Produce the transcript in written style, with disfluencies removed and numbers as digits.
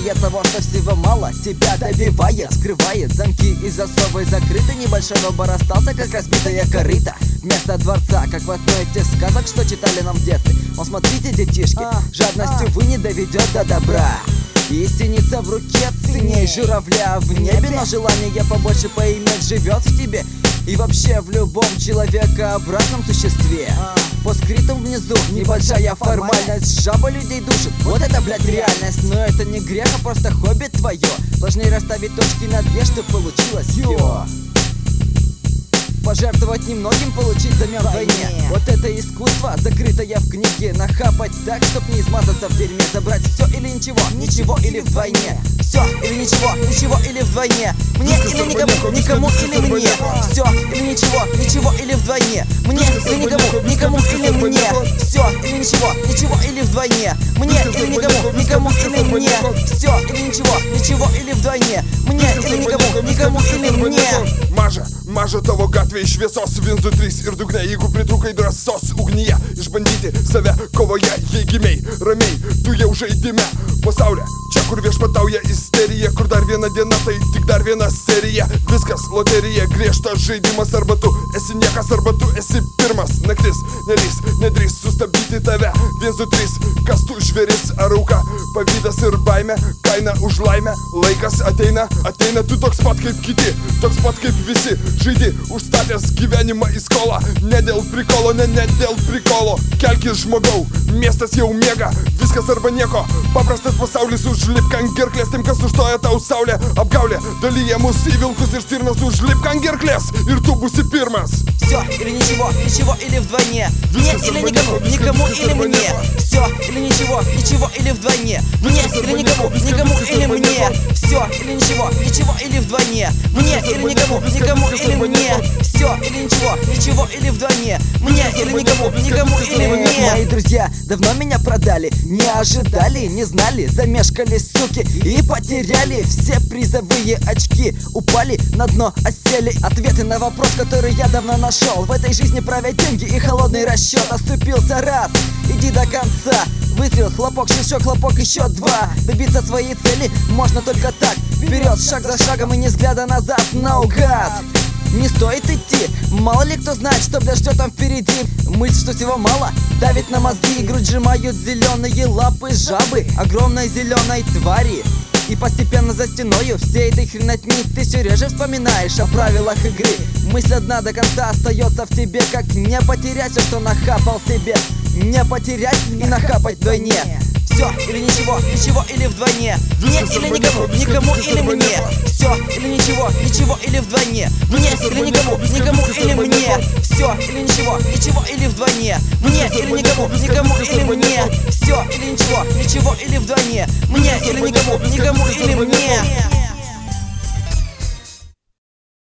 Осознание того, что всего мало, тебя добивает, скрывает. Замки и засовы закрыты. Небольшой выбор остался, как разбитая корыта. Вместо дворца, как в одной из тех сказок, что читали нам в детстве. Но смотрите, детишки, жадностью вы не доведет до добра. И синица в руке ценней журавля в небе. Но желание побольше поиметь живет в тебе и вообще в любом человекообразном существе. По скриптам внизу небольшая формальность. Жаба людей душит, вот это, блядь, реальность. Но это не грех, а просто хобби твое. Сложнее расставить точки над «е», что получилось ё. Пожертвовать немногим, получить взамен вдвойне. Вот это искусство, закрытое в книге. Нахапать так, чтоб не измазаться в дерьме. Забрать все или ничего, ничего или вдвойне. Все или ничего, ничего или вдвойне. Мне или никому, никому или мне. Все или ничего, ничего или вдвойне. Мне или никому, никому или мне. Все или ничего, ничего или вдвойне. Мне или никому, никому или мне. Все или ничего, ничего или вдвойне. Мне или никому, никому или мне. Maža tavo gatvėje šviesos, vinzutrys ir dugne. Jeigu pritrūkai drąsos ugnyje, išbandyti save kovoje, jei gimiai ramiai, tu jau žaidime pasaulė. Čia kur viešpatauja isterija, kur dar viena diena, tai tik dar viena serija. Viskas loterija, griežtas žaidimas, arba tu esi niekas, arba tu esi pirmas. Naktis nedrįs sustabdyti tave. Vinzutrys, kas tu žvėris ar auka, pavydas ir baimė, kaina už laimę. Laikas ateina, tu toks pat kaip kiti, toks pat kaip visi. Žaidi užstatęs gyvenimą į skolą, ne dėl prikolo, ne dėl prikolo. Kelkis žmogau, miestas jau miega, viskas arba nieko. Paprastas pasaulis, užlipk ant gerklės tiem, kas užstoja tau saulė. Apgaulė dalyja mus į vilkus ir stirnas, užlipk ant gerklės ir tu būsi pirmas. Все или ничего, ничего или вдвойне. Мне или никому, никому или мне. Все или ничего, ничего или вдвойне. Мне или никому, никому или мне. Все или ничего, ничего или вдвойне. Мне или никому, никому или мне. Все или ничего, ничего или вдвойне. Мне или никому, никому или мне. Мои друзья давно меня продали, не ожидали, не знали, замешкались, суки, и потеряли все призовые очки. Упали на дно, осели. Ответы на вопрос, который я давно нашел. В этой жизни правят деньги и холодный расчет. Оступился раз, иди до конца. Выстрел, хлопок, щелчок, хлопок, еще два. Добиться своей цели можно только так. Вперед, шаг за шагом и не взгляда назад, наугад. Не стоит идти, мало ли кто знает, что бля ждет там впереди. Мысль, что всего мало, давит на мозги, и грудь сжимают зеленые лапы жабы, огромной зеленой твари. И постепенно за стеною всей этой хренотни ты все реже вспоминаешь о правилах игры. Мысль одна до конца остается в тебе, как не потерять все, что нахапал себе. Не потерять и нахапать вдвойне. Все или ничего, ничего или вдвойне. Мне или никому, никому или мне. Все или ничего, ничего или вдвойне. Мне или никому, никому или мне. Все или ничего, ничего или вдвойне. Мне или никому, никому или мне. Все или ничего, ничего или вдвойне. Мне или никому, никому или мне.